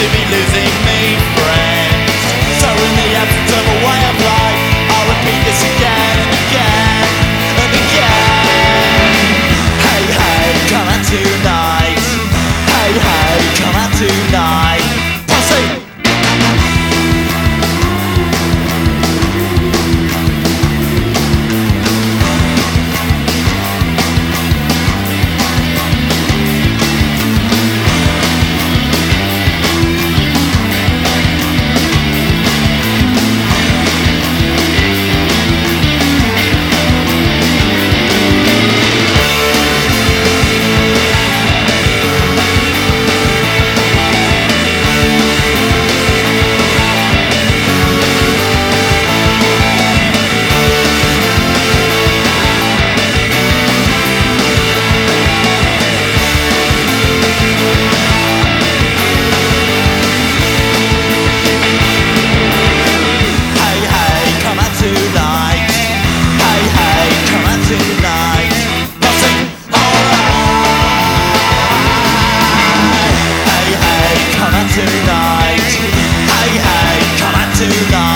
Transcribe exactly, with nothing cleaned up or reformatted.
to be losing me friends. So in the absence of a way of life, I'll repeat this again and again and again. Hey, hey, come out tonight. Hey, hey, come out tonight. Posse! Tonight, hey hey, come on tonight.